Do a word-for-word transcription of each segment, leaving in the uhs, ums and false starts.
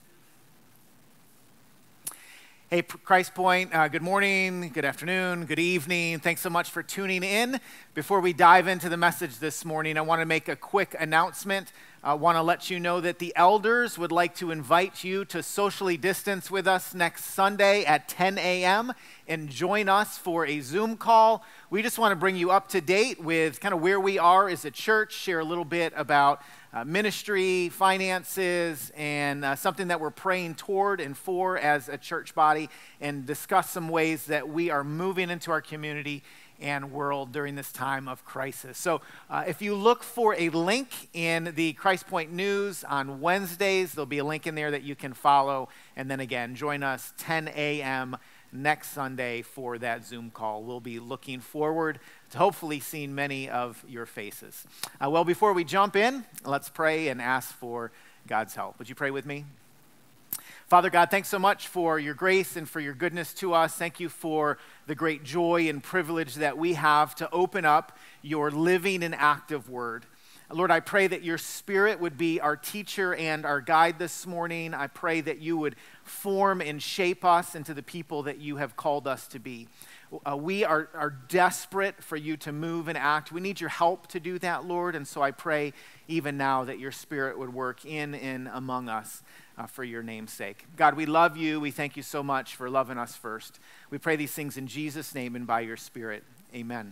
Hey, Christ Point, uh, good morning, good afternoon, good evening. Thanks so much for tuning in. Before we dive into the message this morning, I want to make a quick announcement. I want to let you know that the elders would like to invite you to socially distance with us next Sunday at ten a.m. and join us for a Zoom call. We just want to bring you up to date with kind of where we are as a church, share a little bit about Uh, ministry, finances, and uh, something that we're praying toward and for as a church body, and discuss some ways that we are moving into our community and world during this time of crisis. So uh, if you look for a link in the Christ Point News on Wednesdays, there'll be a link in there that you can follow. And then again, join us ten a.m. next Sunday for that Zoom call. We'll be looking forward to hopefully seeing many of your faces. Uh, well, before we jump in, let's pray and ask for God's help. Would you pray with me? Father God, thanks so much for your grace and for your goodness to us. Thank you for the great joy and privilege that we have to open up your living and active word. Lord, I pray that your Spirit would be our teacher and our guide this morning. I pray that you would form and shape us into the people that you have called us to be. Uh, we are, are desperate for you to move and act. We need your help to do that, Lord, and so I pray even now that your Spirit would work in and among us uh, for your name's sake. God, we love you. We thank you so much for loving us first. We pray these things in Jesus' name and by your Spirit. Amen.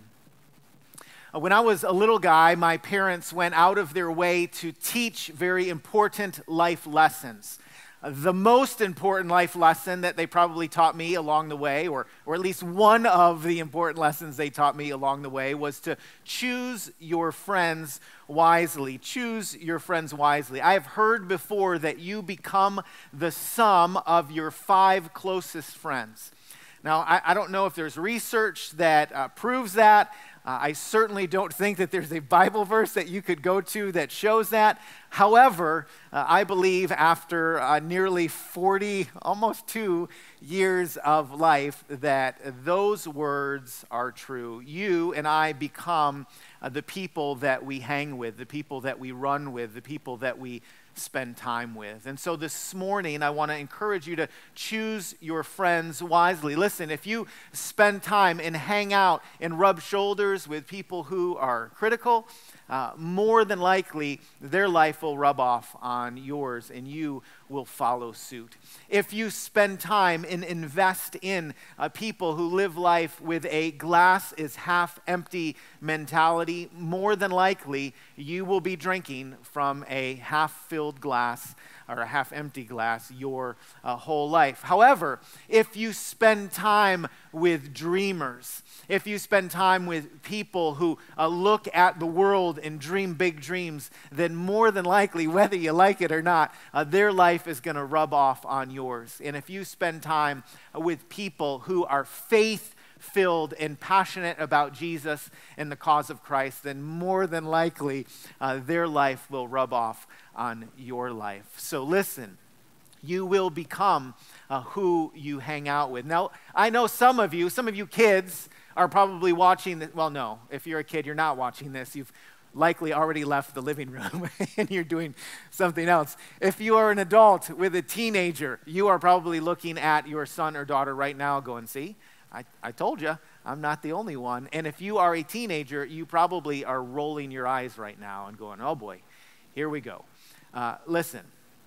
Uh, when I was a little guy, my parents went out of their way to teach very important life lessons. The most important life lesson that they probably taught me along the way, or, or at least one of the important lessons they taught me along the way, was to choose your friends wisely. Choose your friends wisely. I have heard before that you become the sum of your five closest friends. Now, I, I don't know if there's research that uh, proves that. Uh, I certainly don't think that there's a Bible verse that you could go to that shows that. However, uh, I believe after uh, nearly forty, almost two years of life, that those words are true. You and I become uh, the people that we hang with, the people that we run with, the people that we spend time with. And so this morning, I want to encourage you to choose your friends wisely. Listen, if you spend time and hang out and rub shoulders with people who are critical, uh, more than likely their life will rub off on yours and you will follow suit. If you spend time and invest in uh, people who live life with a glass is half empty mentality, more than likely you will be drinking from a half-filled glass or a half-empty glass your uh, whole life. However, if you spend time with dreamers, if you spend time with people who uh, look at the world and dream big dreams, then more than likely, whether you like it or not, uh, their life is going to rub off on yours. And if you spend time uh, with people who are faith filled and passionate about Jesus and the cause of Christ, then more than likely uh, their life will rub off on your life. So listen, you will become uh, who you hang out with. Now, I know some of you, some of you kids are probably watching this. Well, no, if you're a kid, you're not watching this. You've likely already left the living room and you're doing something else. If you are an adult with a teenager, you are probably looking at your son or daughter right now going, see, I, I told you, I'm not the only one. And if you are a teenager, you probably are rolling your eyes right now and going, oh boy, here we go. Uh, listen,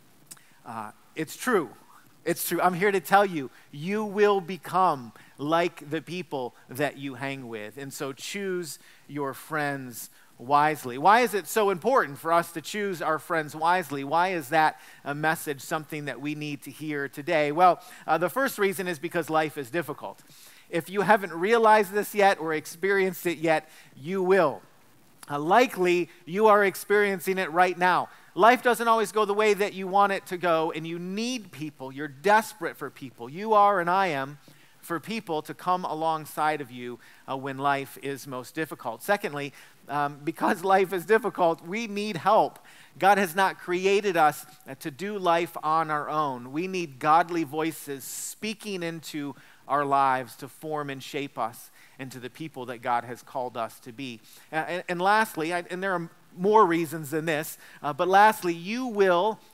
uh, it's true. It's true. I'm here to tell you, you will become like the people that you hang with. And so choose your friends wisely. Why is it so important for us to choose our friends wisely? Why is that a message, something that we need to hear today? Well, uh, the first reason is because life is difficult. If you haven't realized this yet or experienced it yet, you will. Uh, likely, you are experiencing it right now. Life doesn't always go the way that you want it to go, and you need people. You're desperate for people. You are, and I am, for people to come alongside of you uh, when life is most difficult. Secondly, um, because life is difficult, we need help. God has not created us uh, to do life on our own. We need godly voices speaking into our lives to form and shape us into the people that God has called us to be. Uh, and, and lastly, I, and there are more reasons than this, uh, but lastly, you will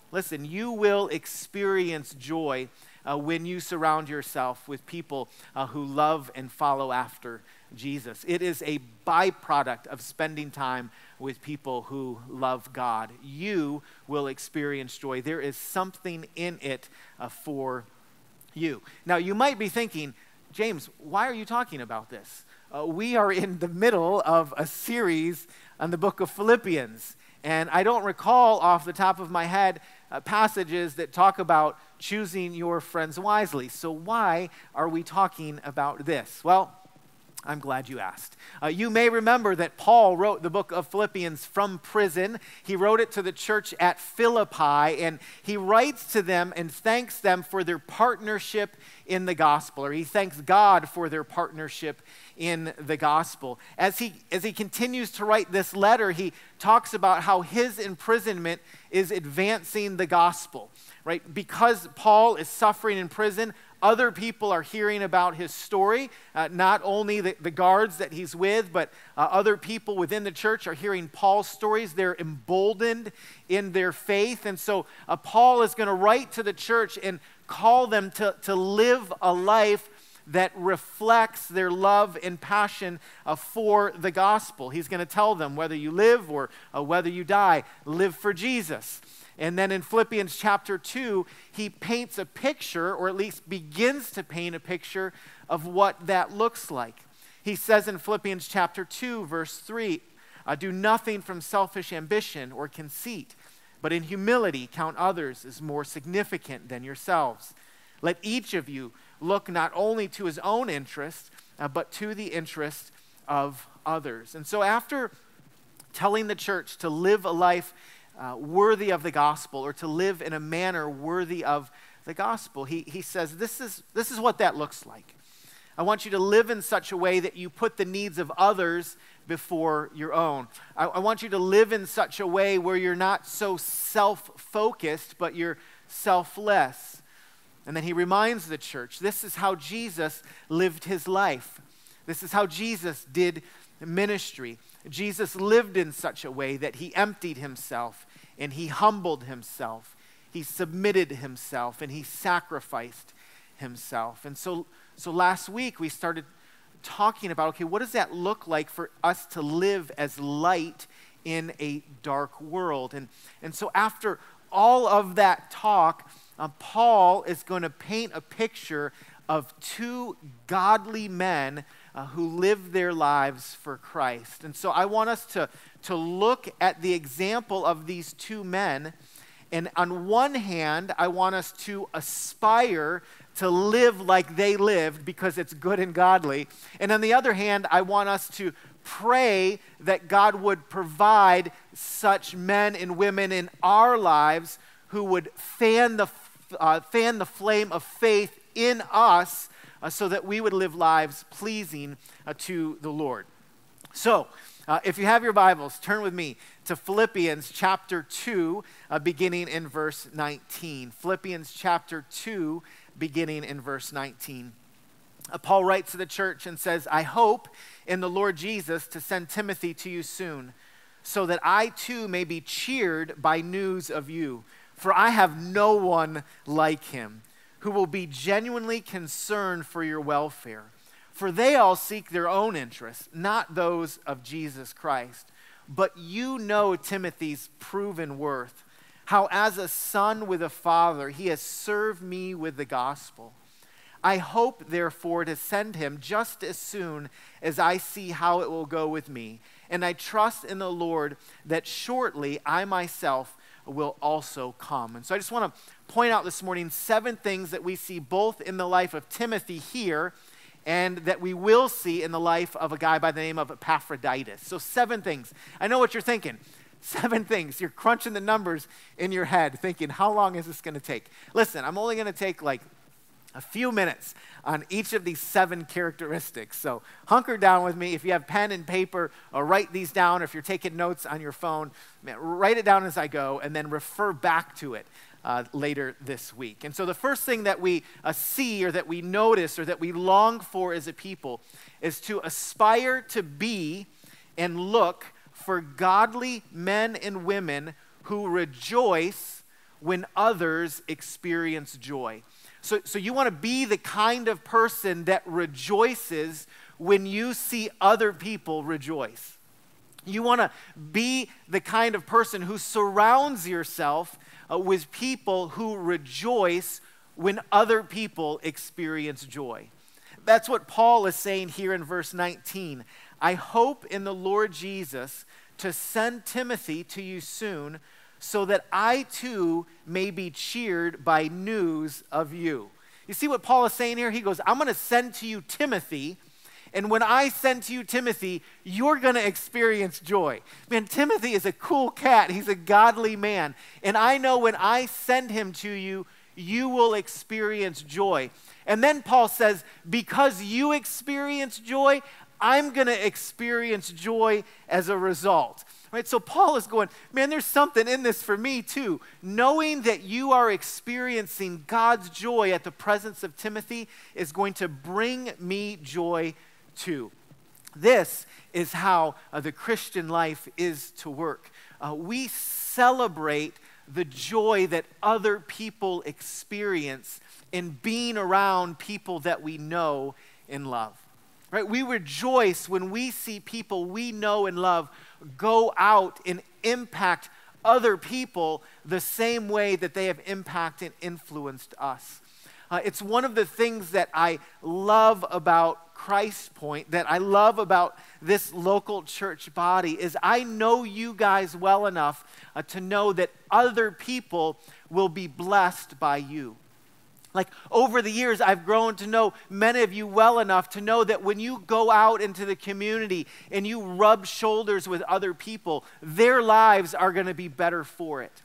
Listen, you will experience joy uh, when you surround yourself with people uh, who love and follow after Jesus. It is a byproduct of spending time with people who love God. You will experience joy. There is something in it uh, for you. Now, you might be thinking, James, why are you talking about this? Uh, we are in the middle of a series on the book of Philippians, and I don't recall off the top of my head uh, passages that talk about choosing your friends wisely. So why are we talking about this? Well, I'm glad you asked. Uh, you may remember that Paul wrote the book of Philippians from prison. He wrote it to the church at Philippi, and he writes to them and thanks them for their partnership in the gospel, or he thanks God for their partnership in the gospel. As he, as he continues to write this letter, he talks about how his imprisonment is advancing the gospel, right? Because Paul is suffering in prison, other people are hearing about his story, uh, not only the, the guards that he's with, but uh, other people within the church are hearing Paul's stories. They're emboldened in their faith. And so uh, Paul is going to write to the church and call them to, to live a life that reflects their love and passion uh, for the gospel. He's going to tell them, whether you live or uh, whether you die, live for Jesus. And then in Philippians chapter two, he paints a picture, or at least begins to paint a picture of what that looks like. He says in Philippians chapter two, verse three, uh, do nothing from selfish ambition or conceit, but in humility count others as more significant than yourselves. Let each of you look not only to his own interest, uh, but to the interest of others. And so after telling the church to live a life Uh, worthy of the gospel, or to live in a manner worthy of the gospel, he, he says, this is, this is what that looks like. I want you to live in such a way that you put the needs of others before your own. I, I want you to live in such a way where you're not so self-focused, but you're selfless. And then he reminds the church, this is how Jesus lived his life. This is how Jesus did ministry. Jesus lived in such a way that he emptied himself and he humbled himself. He submitted himself and he sacrificed himself. And so, so last week we started talking about, okay, what does that look like for us to live as light in a dark world? And, and so after all of that talk, uh, Paul is going to paint a picture of two godly men Uh, who live their lives for Christ. And so I want us to, to look at the example of these two men. And on one hand, I want us to aspire to live like they lived because it's good and godly. And on the other hand, I want us to pray that God would provide such men and women in our lives who would fan the, uh, fan the flame of faith in us, Uh, so that we would live lives pleasing uh, to the Lord. So, uh, if you have your Bibles, turn with me to Philippians chapter two, uh, beginning in verse nineteen. Philippians chapter two, beginning in verse nineteen. Uh, Paul writes to the church and says, I hope in the Lord Jesus to send Timothy to you soon, so that I too may be cheered by news of you. For I have no one like him, who will be genuinely concerned for your welfare. For they all seek their own interests, not those of Jesus Christ. But you know Timothy's proven worth, how as a son with a father, he has served me with the gospel. I hope, therefore, to send him just as soon as I see how it will go with me. And I trust in the Lord that shortly I myself will also come. And so I just want to point out this morning seven things that we see both in the life of Timothy here and that we will see in the life of a guy by the name of Epaphroditus. So seven things. I know what you're thinking. Seven things. You're crunching the numbers in your head thinking, how long is this going to take? Listen, I'm only going to take like a few minutes on each of these seven characteristics. So hunker down with me. If you have pen and paper, or write these down. Or if you're taking notes on your phone, man, write it down as I go and then refer back to it uh, later this week. And so the first thing that we uh, see or that we notice or that we long for as a people is to aspire to be and look for godly men and women who rejoice when others experience joy. So, so you want to be the kind of person that rejoices when you see other people rejoice. You want to be the kind of person who surrounds yourself uh, with people who rejoice when other people experience joy. That's what Paul is saying here in verse nineteen. I hope in the Lord Jesus to send Timothy to you soon, so that I too may be cheered by news of you. You see what Paul is saying here? He goes, I'm going to send to you Timothy, and when I send to you Timothy, you're going to experience joy. Man, Timothy is a cool cat. He's a godly man. And I know when I send him to you, you will experience joy. And then Paul says, because you experience joy, I'm going to experience joy as a result. Right? So Paul is going, man, there's something in this for me too. Knowing that you are experiencing God's joy at the presence of Timothy is going to bring me joy too. This is how uh, the Christian life is to work. Uh, we celebrate the joy that other people experience in being around people that we know and love. Right? We rejoice when we see people we know and love go out and impact other people the same way that they have impacted and influenced us. Uh, it's one of the things that I love about Christ Point, that I love about this local church body, is I know you guys well enough uh, to know that other people will be blessed by you. Like over the years, I've grown to know many of you well enough to know that when you go out into the community and you rub shoulders with other people, their lives are going to be better for it.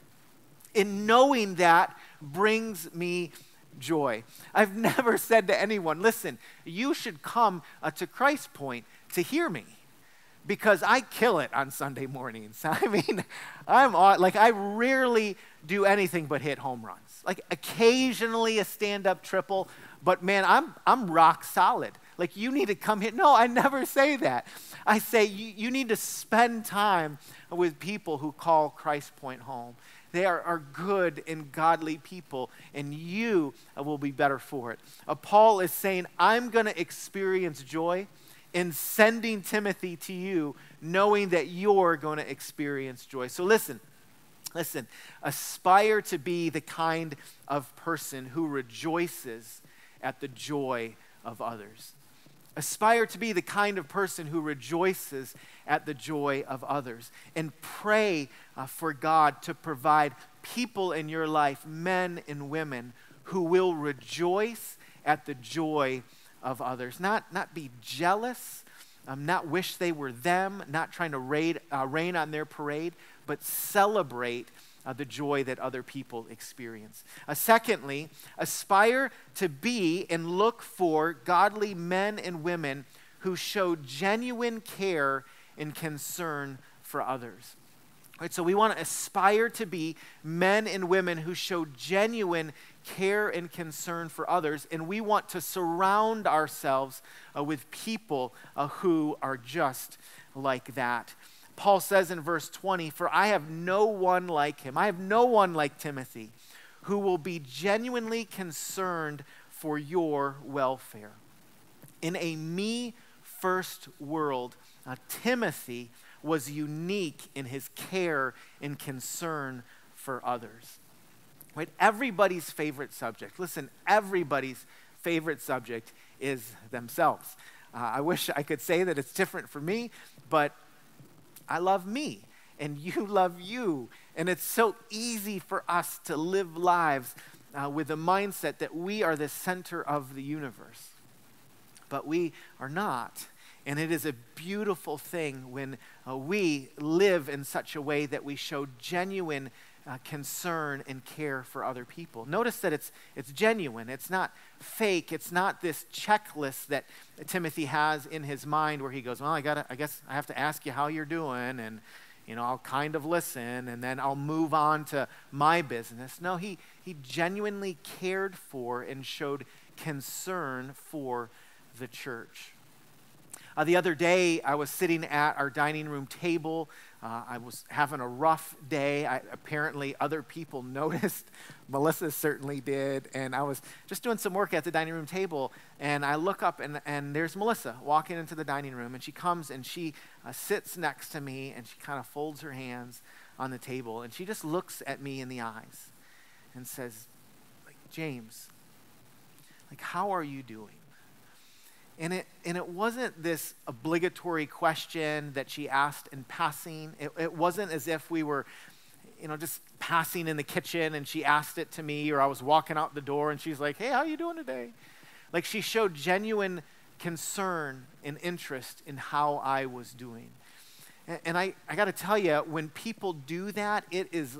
And knowing that brings me joy. I've never said to anyone, listen, you should come uh, to Christ Point to hear me, because I kill it on Sunday mornings. I mean, I'm on, like I rarely do anything but hit home runs. Like occasionally a stand-up triple, but man, I'm I'm rock solid. Like you need to come here. No, I never say that. I say you, you need to spend time with people who call Christ Point home. They are, are good and godly people, and you will be better for it. Uh, Paul is saying, I'm going to experience joy in sending Timothy to you, knowing that you're going to experience joy. So listen, listen, aspire to be the kind of person who rejoices at the joy of others. Aspire to be the kind of person who rejoices at the joy of others. And pray uh, for God to provide people in your life, men and women, who will rejoice at the joy of others. Not, not be jealous, um, not wish they were them, not trying to raid, uh, rain on their parade, but celebrate Uh, the joy that other people experience. Uh, secondly, aspire to be and look for godly men and women who show genuine care and concern for others. Right, so we want to aspire to be men and women who show genuine care and concern for others, and we want to surround ourselves uh, with people uh, who are just like that. Paul says in verse twenty, for I have no one like him. I have no one like Timothy who will be genuinely concerned for your welfare. In a me-first world, uh, Timothy was unique in his care and concern for others. Right? Everybody's favorite subject, listen, everybody's favorite subject is themselves. Uh, I wish I could say that it's different for me, but I love me, and you love you, and it's so easy for us to live lives uh, with the mindset that we are the center of the universe, but we are not, and it is a beautiful thing when uh, we live in such a way that we show genuine uh, concern and care for other people. Notice that it's it's genuine. It's not fake. It's not this checklist that Timothy has in his mind where he goes, well, I gotta, I guess I have to ask you how you're doing, and you know, I'll kind of listen, and then I'll move on to my business. No, he he genuinely cared for and showed concern for the church. Uh, the other day, I was sitting at our dining room table. Uh, I was having a rough day. I, apparently, other people noticed. Melissa certainly did. And I was just doing some work at the dining room table. And I look up, and, and there's Melissa walking into the dining room. And she comes, and she uh, sits next to me, and she kind of folds her hands on the table. And she just looks at me in the eyes and says, like, James, like, how are you doing? And it and it wasn't this obligatory question that she asked in passing. It, it wasn't as if we were, you know, just passing in the kitchen and she asked it to me, or I was walking out the door and she's like, hey, how you doing today? Like, she showed genuine concern and interest in how I was doing. And, and I, I got to tell you, when people do that, it is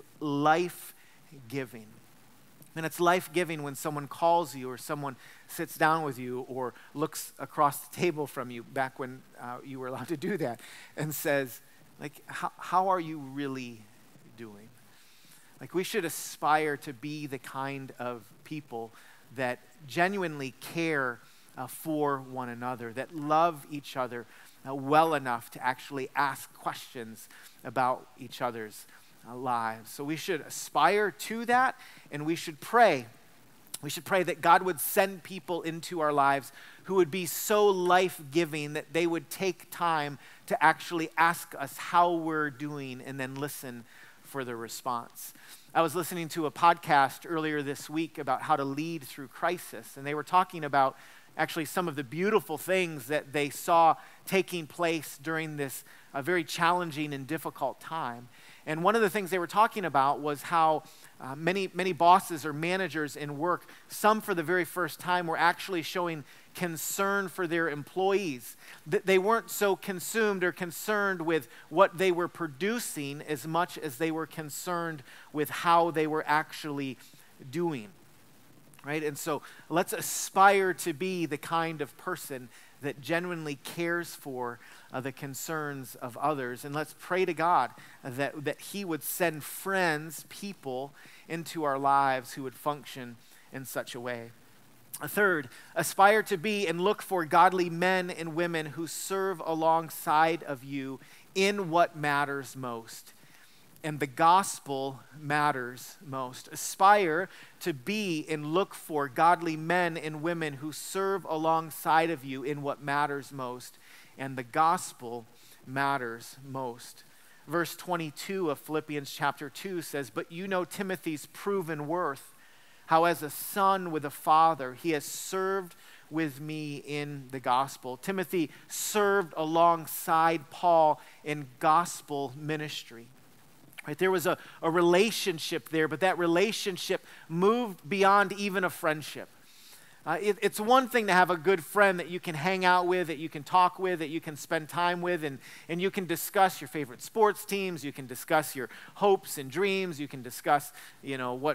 life-giving. And it's life-giving when someone calls you or someone sits down with you or looks across the table from you, back when uh, you were allowed to do that, and says, like, how, how are you really doing? Like, we should aspire to be the kind of people that genuinely care uh, for one another, that love each other uh, well enough to actually ask questions about each other's uh, lives. So we should aspire to that, and we should pray. We should pray that God would send people into our lives who would be so life-giving that they would take time to actually ask us how we're doing and then listen for the response. I was listening to a podcast earlier this week about how to lead through crisis, and they were talking about actually some of the beautiful things that they saw taking place during this uh, very challenging and difficult time. And one of the things they were talking about was how uh, many, many bosses or managers in work, some for the very first time, were actually showing concern for their employees. That they weren't so consumed or concerned with what they were producing as much as they were concerned with how they were actually doing. Right? And so let's aspire to be the kind of person that genuinely cares for uh, the concerns of others. And let's pray to God that, that he would send friends, people into our lives who would function in such a way. A third, aspire to be and look for godly men and women who serve alongside of you in what matters most. And the gospel matters most. Aspire to be and look for godly men and women who serve alongside of you in what matters most. And the gospel matters most. Verse twenty-two of Philippians chapter two says, "But you know Timothy's proven worth, how as a son with a father he has served with me in the gospel." Timothy served alongside Paul in gospel ministry. Right, there was a, a relationship there, but that relationship moved beyond even a friendship. Uh, it, it's one thing to have a good friend that you can hang out with, that you can talk with, that you can spend time with, and, and you can discuss your favorite sports teams, you can discuss your hopes and dreams, you can discuss, you know, what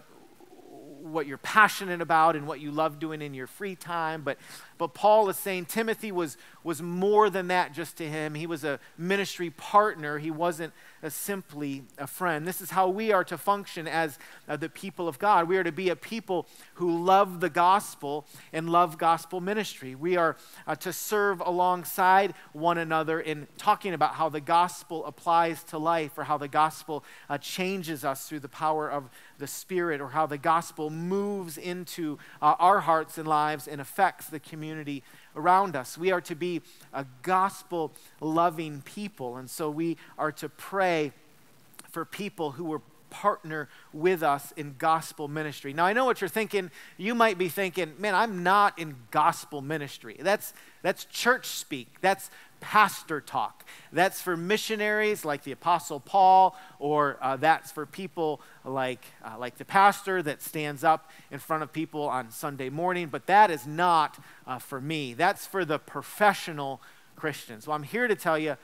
what you're passionate about and what you love doing in your free time. But but Paul is saying Timothy was, was more than that just to him. He was a ministry partner. He wasn't a, simply a friend. This is how we are to function as uh, the people of God. We are to be a people who love the gospel and love gospel ministry. We are uh, to serve alongside one another in talking about how the gospel applies to life, or how the gospel uh, changes us through the power of the Spirit, or how the gospel moves into uh, our hearts and lives and affects the community around us. We are to be a gospel-loving people, and so we are to pray for people who will partner with us in gospel ministry. Now, I know what you're thinking. You might be thinking, man, I'm not in gospel ministry. That's, that's church speak. That's pastor talk. That's for missionaries like the Apostle Paul, or uh, that's for people like, uh, like the pastor that stands up in front of people on Sunday morning. But that is not uh, for me. That's for the professional Christians. Well, I'm here to tell you,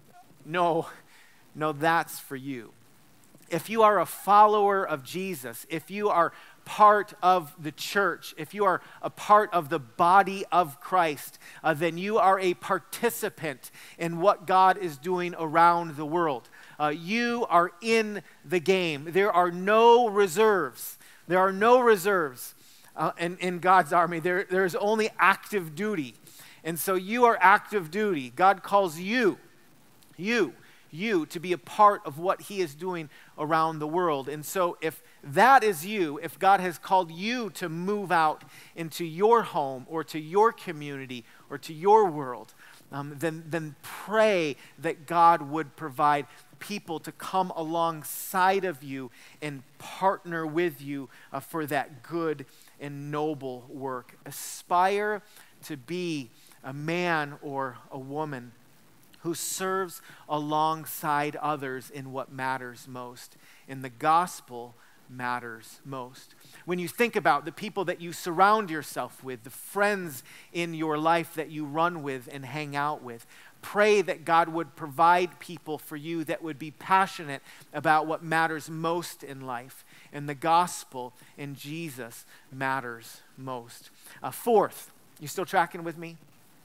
no, no, that's for you. If you are a follower of Jesus, if you are part of the church, if you are a part of the body of Christ, uh, then you are a participant in what God is doing around the world. Uh, you are in the game. There are no reserves. There are no reserves uh, in, in God's army. There, there's only active duty. And so you are active duty. God calls you, you, you to be a part of what he is doing around the world. And so if that is you, if God has called you to move out into your home or to your community or to your world, um, then, then pray that God would provide people to come alongside of you and partner with you uh, for that good and noble work. Aspire to be a man or a woman who serves alongside others in what matters most. In the gospel matters most. When you think about the people that you surround yourself with, the friends in your life that you run with and hang out with, pray that God would provide people for you that would be passionate about what matters most in life. And the gospel in Jesus matters most. Uh, fourth, you still tracking with me?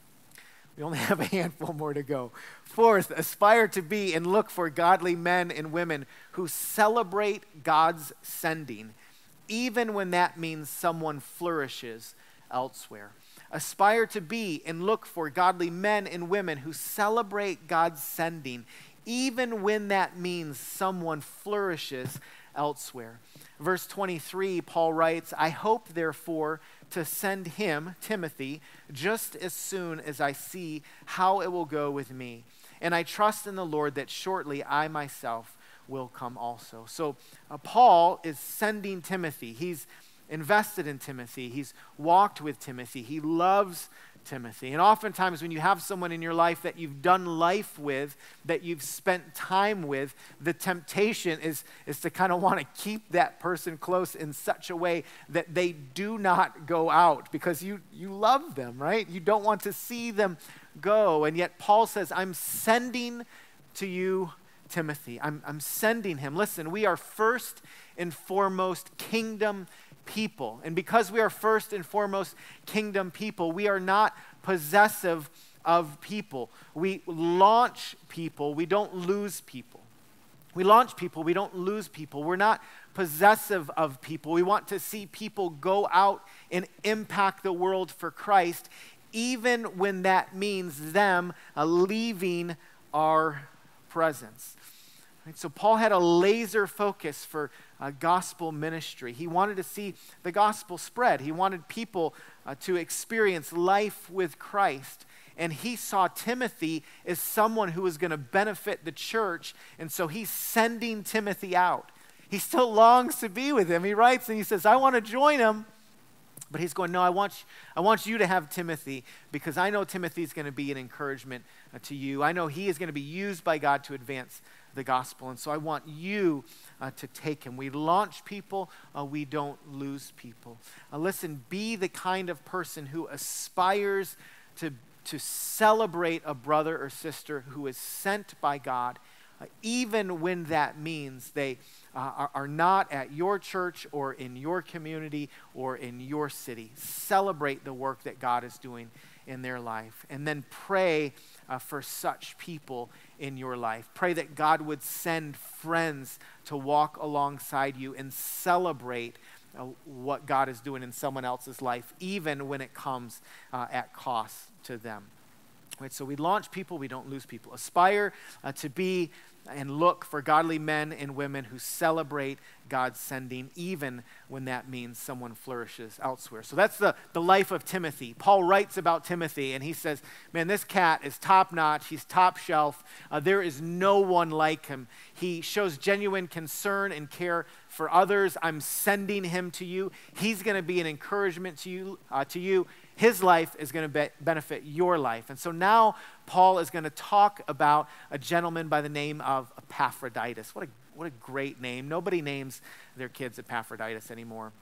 We only have a handful more to go. Fourth, aspire to be and look for godly men and women who celebrate God's sending, even when that means someone flourishes elsewhere. Aspire to be and look for godly men and women who celebrate God's sending, even when that means someone flourishes elsewhere. Verse twenty-three, Paul writes, I hope, therefore, to send him, Timothy, just as soon as I see how it will go with me. And I trust in the Lord that shortly I myself will come also. So uh, Paul is sending Timothy. He's invested in Timothy. He's walked with Timothy. He loves Timothy. And oftentimes when you have someone in your life that you've done life with, that you've spent time with, the temptation is, is to kind of want to keep that person close in such a way that they do not go out because you, you love them, right? You don't want to see them go. And yet Paul says, I'm sending to you Timothy. I'm, I'm sending him. Listen, we are first and foremost kingdom people. And because we are first and foremost kingdom people, we are not possessive of people. We launch people, we don't lose people. We launch people, we don't lose people. We're not possessive of people. We want to see people go out and impact the world for Christ, even when that means them uh, leaving our presence. Right, so Paul had a laser focus for uh, gospel ministry. He wanted to see the gospel spread. He wanted people uh, to experience life with Christ. And he saw Timothy as someone who was going to benefit the church. And so he's sending Timothy out. He still longs to be with him. He writes and he says, I want to join him. But he's going, no, I want, you, I want you to have Timothy because I know Timothy's going to be an encouragement uh, to you. I know he is going to be used by God to advance the gospel. And so I want you uh, to take him. We launch people, uh, we don't lose people. Uh, listen, be the kind of person who aspires to, to celebrate a brother or sister who is sent by God, uh, even when that means they uh, are, are not at your church or in your community or in your city. Celebrate the work that God is doing in their life. And then pray uh, for such people in your life. Pray that God would send friends to walk alongside you and celebrate uh, what God is doing in someone else's life, even when it comes uh, at cost to them. Right, so we launch people, we don't lose people. Aspire uh, to be and look for godly men and women who celebrate God's sending, even when that means someone flourishes elsewhere. So that's the, the life of Timothy. Paul writes about Timothy, and he says, man, this cat is top-notch. He's top shelf. Uh, there is no one like him. He shows genuine concern and care for others. I'm sending him to you. He's going to be an encouragement to you. Uh, to you. His life is going to be- benefit your life. And so now Paul is going to talk about a gentleman by the name of Epaphroditus. What a, what a great name. Nobody names their kids Epaphroditus anymore.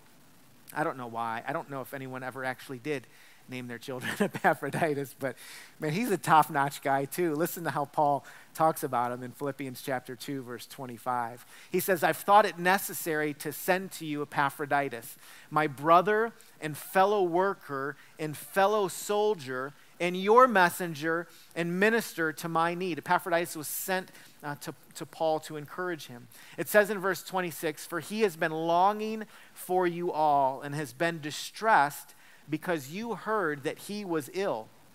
I don't know why. I don't know if anyone ever actually did name their children Epaphroditus, but man, he's a top-notch guy too. Listen to how Paul talks about him in Philippians chapter two, verse twenty-five. He says, I've thought it necessary to send to you Epaphroditus, my brother and fellow worker and fellow soldier, and your messenger and minister to my need. Epaphroditus was sent uh, to, to Paul to encourage him. It says in verse twenty-six, for he has been longing for you all and has been distressed because you heard that he was ill.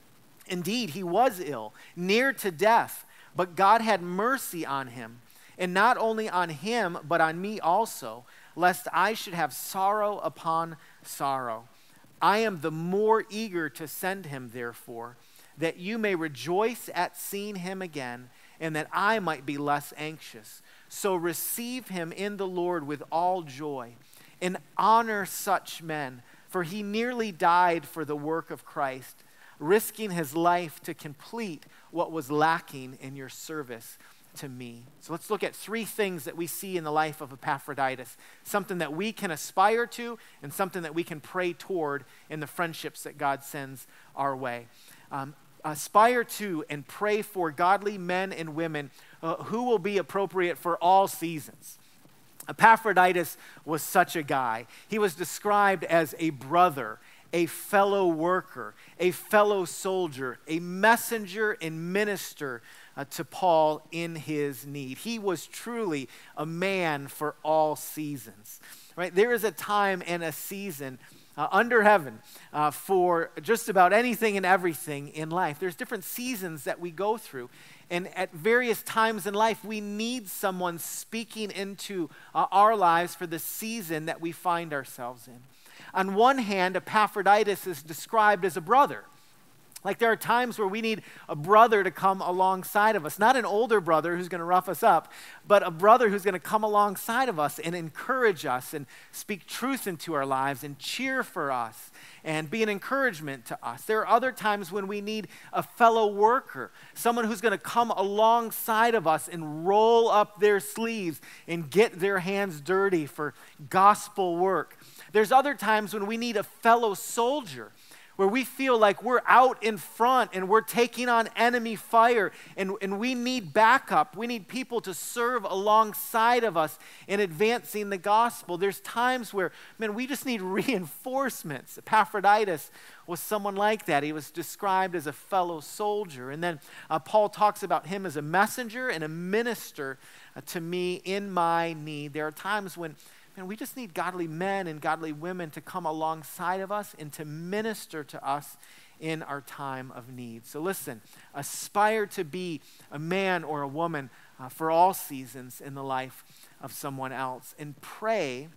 Indeed, he was ill, near to death, but God had mercy on him, and not only on him, but on me also, lest I should have sorrow upon sorrow. I am the more eager to send him, therefore, that you may rejoice at seeing him again, and that I might be less anxious. So receive him in the Lord with all joy, and honor such men, for he nearly died for the work of Christ, risking his life to complete what was lacking in your service to me. So let's look at three things that we see in the life of Epaphroditus, something that we can aspire to and something that we can pray toward in the friendships that God sends our way. Um, aspire to and pray for godly men and women uh, who will be appropriate for all seasons. Epaphroditus was such a guy. He was described as a brother, a fellow worker, a fellow soldier, a messenger and minister uh, to Paul in his need. He was truly a man for all seasons, right? There is a time and a season uh, under heaven uh, for just about anything and everything in life. There's different seasons that we go through, and at various times in life, we need someone speaking into uh, our lives for the season that we find ourselves in. On one hand, Epaphroditus is described as a brother. Like there are times where we need a brother to come alongside of us. Not an older brother who's going to rough us up, but a brother who's going to come alongside of us and encourage us and speak truth into our lives and cheer for us and be an encouragement to us. There are other times when we need a fellow worker, someone who's going to come alongside of us and roll up their sleeves and get their hands dirty for gospel work. There's other times when we need a fellow soldier, where we feel like we're out in front and we're taking on enemy fire and, and we need backup. We need people to serve alongside of us in advancing the gospel. There's times where, man, we just need reinforcements. Epaphroditus was someone like that. He was described as a fellow soldier. And then uh, Paul talks about him as a messenger and a minister uh, to me in my need. There are times when And we just need godly men and godly women to come alongside of us and to minister to us in our time of need. So listen, aspire to be a man or a woman uh, for all seasons in the life of someone else. And pray,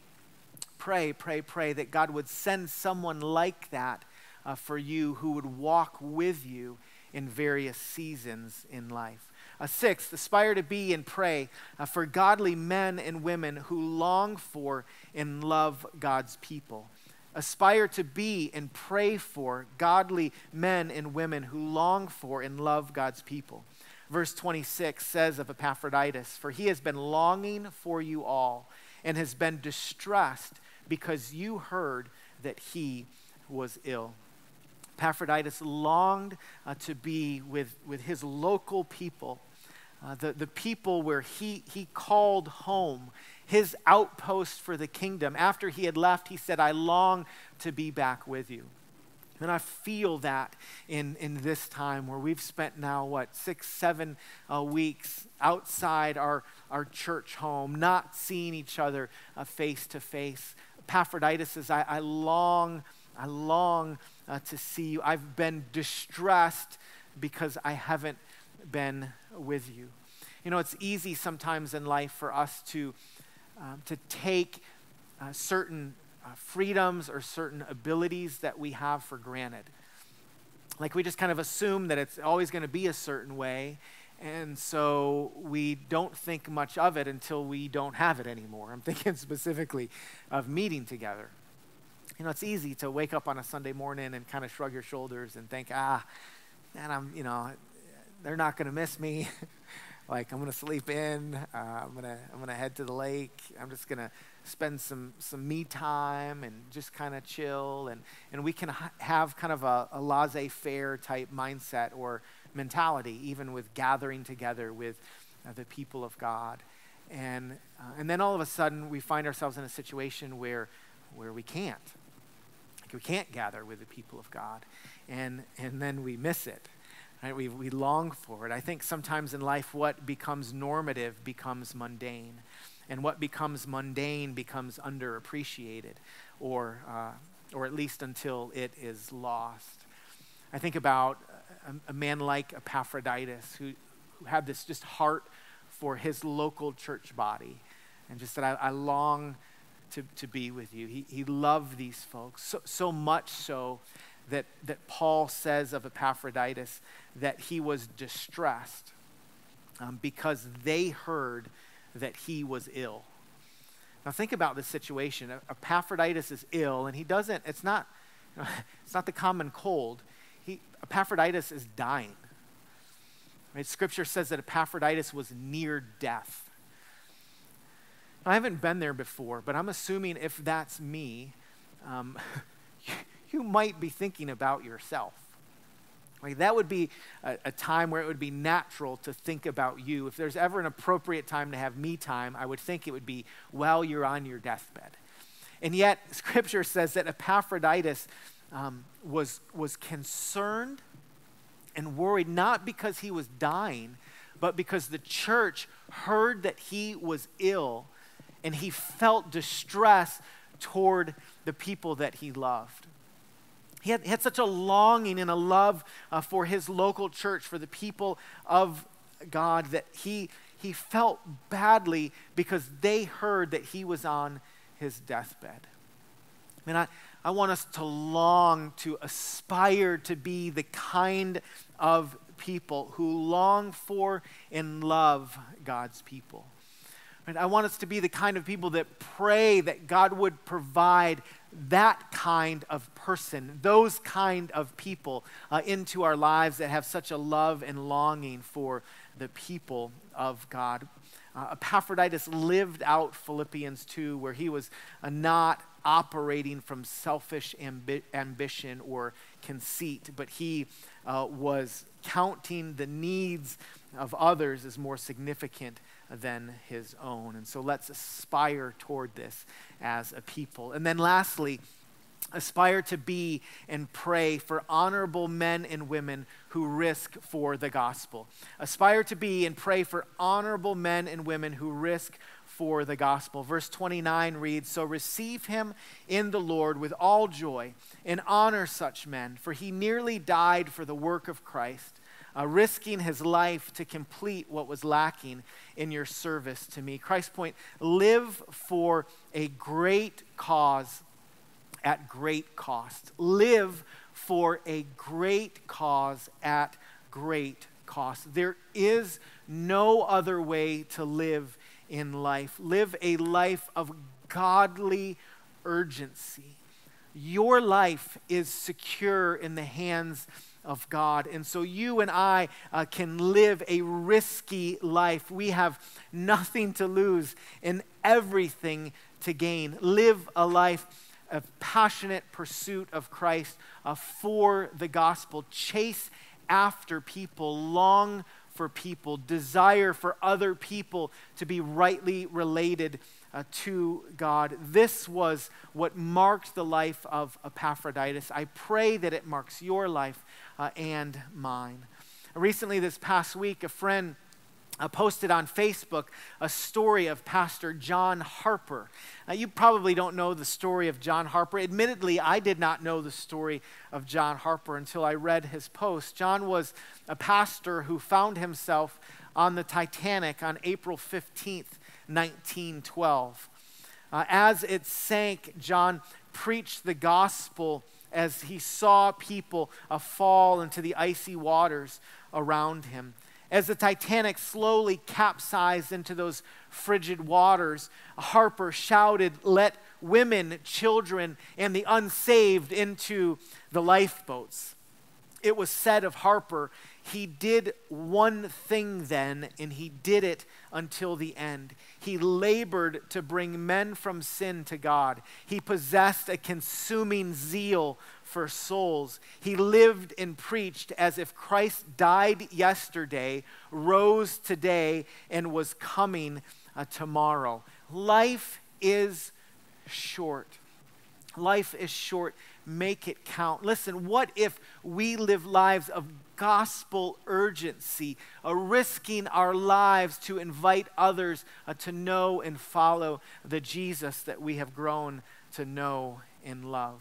pray, pray, pray that God would send someone like that uh, for you who would walk with you in various seasons in life. Uh, sixth, aspire to be and pray uh, for godly men and women who long for and love God's people. Aspire to be and pray for godly men and women who long for and love God's people. Verse twenty-six says of Epaphroditus, "For he has been longing for you all and has been distressed because you heard that he was ill." Epaphroditus longed uh, to be with, with his local people, uh, the, the people where he, he called home, his outpost for the kingdom. After he had left, he said, "I long to be back with you." And I feel that in, in this time where we've spent now, what, six, seven uh, weeks outside our, our church home, not seeing each other uh, face to face. Epaphroditus says, I, I long, I long uh, to see you. I've been distressed because I haven't been with you. You know, it's easy sometimes in life for us to, um, to take uh, certain Uh, freedoms or certain abilities that we have for granted. Like we just kind of assume that it's always going to be a certain way, and so we don't think much of it until we don't have it anymore. I'm thinking specifically of meeting together. You know, it's easy to wake up on a Sunday morning and kind of shrug your shoulders and think, ah, man, I'm, you know, they're not going to miss me. Like I'm going to sleep in. Uh, I'm going to I'm going to head to the lake. I'm just going to spend some some me time and just kind of chill, and and we can ha- have kind of a, a laissez-faire type mindset or mentality, even with gathering together with uh, the people of God, and uh, and then all of a sudden we find ourselves in a situation where where we can't, like we can't gather with the people of God, and and then we miss it. Right? We we long for it. I think sometimes in life, what becomes normative becomes mundane. And what becomes mundane becomes underappreciated, or uh, or at least until it is lost. I think about a, a man like Epaphroditus who, who had this just heart for his local church body and just said, I, I long to, to be with you. He, he loved these folks, so, so much so that, that Paul says of Epaphroditus that he was distressed um, because they heard that he was ill. Now think about this situation. Epaphroditus is ill, and he doesn't, it's not, you know, it's not the common cold. He, Epaphroditus is dying. Right? Scripture says that Epaphroditus was near death. Now, I haven't been there before, but I'm assuming if that's me, um, you, you might be thinking about yourself. Like that would be a, a time where it would be natural to think about you. If there's ever an appropriate time to have me time, I would think it would be while you're on your deathbed. And yet, Scripture says that Epaphroditus um, was, was concerned and worried, not because he was dying, but because the church heard that he was ill, and he felt distress toward the people that he loved. He had, he had such a longing and a love uh, for his local church, for the people of God, that he, he felt badly because they heard that he was on his deathbed. I mean, I, I want us to long to aspire to be the kind of people who long for and love God's people. And I want us to be the kind of people that pray that God would provide that kind of person, those kind of people uh, into our lives that have such a love and longing for the people of God. Uh, Epaphroditus lived out Philippians two, where he was uh, not operating from selfish ambi- ambition or conceit, but he uh, was counting the needs of others as more significant than his own. And so let's aspire toward this as a people. And then lastly, aspire to be and pray for honorable men and women who risk for the gospel. Aspire to be and pray for honorable men and women who risk for the gospel. Verse twenty-nine reads, "So receive him in the Lord with all joy and honor such men, for he nearly died for the work of Christ, Uh, risking his life to complete what was lacking in your service to me." Christ Point, live for a great cause at great cost. Live for a great cause at great cost. There is no other way to live in life. Live a life of godly urgency. Your life is secure in the hands of God. And so you and I uh, can live a risky life. We have nothing to lose and everything to gain. Live a life of passionate pursuit of Christ uh, for the gospel. Chase after people. Long for people. Desire for other people to be rightly related Uh, to God. This was what marked the life of Epaphroditus. I pray that it marks your life uh, and mine. Recently, this past week, a friend uh, posted on Facebook a story of Pastor John Harper. Uh, you probably don't know the story of John Harper. Admittedly, I did not know the story of John Harper until I read his post. John was a pastor who found himself on the Titanic on April fifteenth, nineteen twelve. Uh, as it sank, John preached the gospel as he saw people uh, fall into the icy waters around him. As the Titanic slowly capsized into those frigid waters, Harper shouted, "Let women, children, and the unsaved into the lifeboats." It was said of Harper, he did one thing then, and he did it until the end. He labored to bring men from sin to God. He possessed a consuming zeal for souls. He lived and preached as if Christ died yesterday, rose today, and was coming uh, tomorrow. Life is short. Life is short. Make it count. Listen, what if we live lives of gospel urgency, uh, risking our lives to invite others uh, to know and follow the Jesus that we have grown to know and love?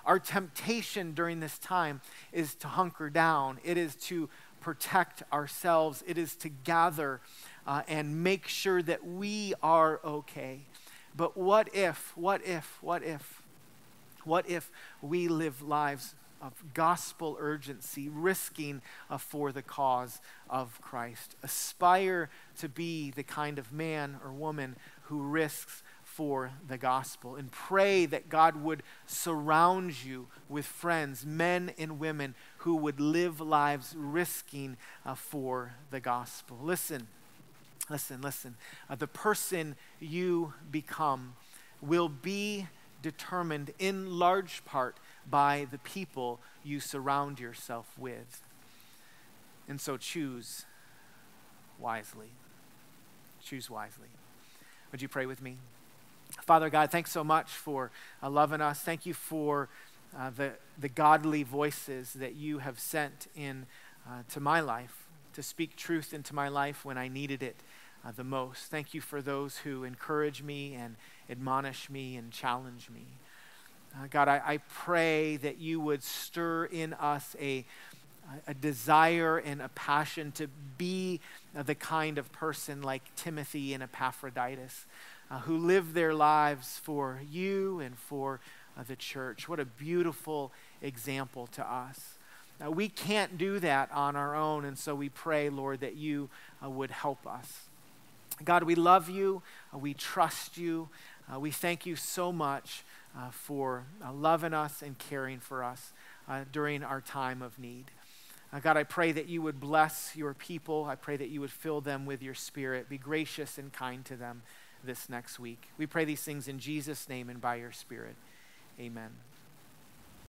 our temptation during this time is to hunker down. It is to protect ourselves. It is to gather uh, and make sure that we are okay. But what if, what if, what if, what if we live lives of gospel urgency, risking uh, for the cause of Christ? Aspire to be the kind of man or woman who risks for the gospel, and pray that God would surround you with friends, men and women, who would live lives risking uh, for the gospel. Listen, listen, listen. Uh, the person you become will be determined in large part by the people you surround yourself with. And so choose wisely. Choose wisely. Would you pray with me? Father God, thanks so much for uh, loving us. Thank you for uh, the, the godly voices that you have sent in uh, to my life to speak truth into my life when I needed it uh, the most. Thank you for those who encourage me and admonish me and challenge me. Uh, God, I, I pray that you would stir in us a, a desire and a passion to be uh, the kind of person like Timothy and Epaphroditus, Uh, who live their lives for you and for uh, the church. What a beautiful example to us. Uh, we can't do that on our own, and so we pray, Lord, that you uh, would help us. God, we love you. Uh, we trust you. Uh, we thank you so much uh, for uh, loving us and caring for us uh, during our time of need. Uh, God, I pray that you would bless your people. I pray that you would fill them with your Spirit. Be gracious and kind to them this next week. We pray these things in Jesus' name and by your Spirit. Amen.